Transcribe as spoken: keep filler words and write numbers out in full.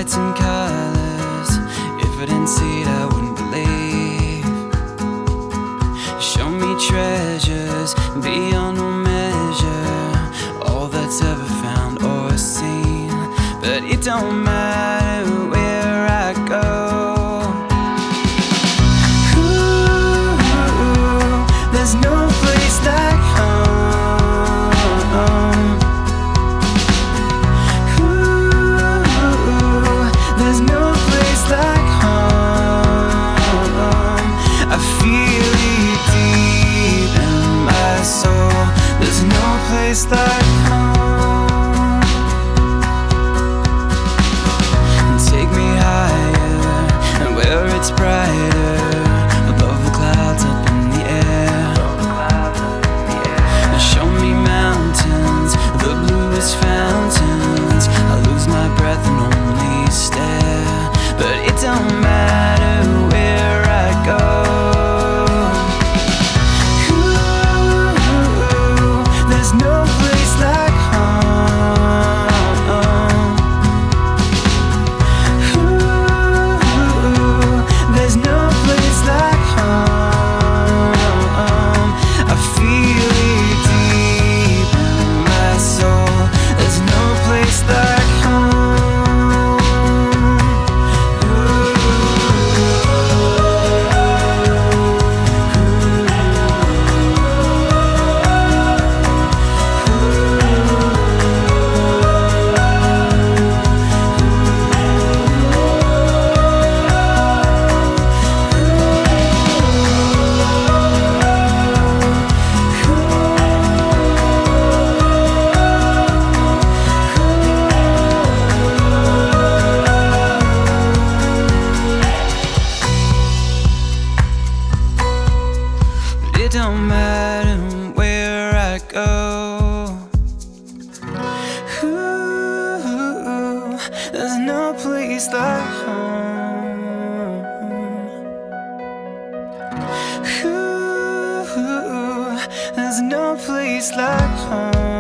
lights and colors. If I didn't see it, I wouldn't believe. Show me treasures beyond all measure, all that's ever found or seen. But it don't matter where I go. Ooh, there's no place like home. Ooh, there's no place like home. I feel it deep in my soul. There's no place like home. Take me higher, and where it's brighter, above the clouds up in the air. And show me mountains, the bluest fountains. I lose my breath and only stare. But it don't matter where I go. Ooh, there's no place like home. Ooh, there's no place like home. I feel it deep in my soul. There's no place like home. It don't matter where I go. Ooh, there's no place like home. Ooh, there's no place like home.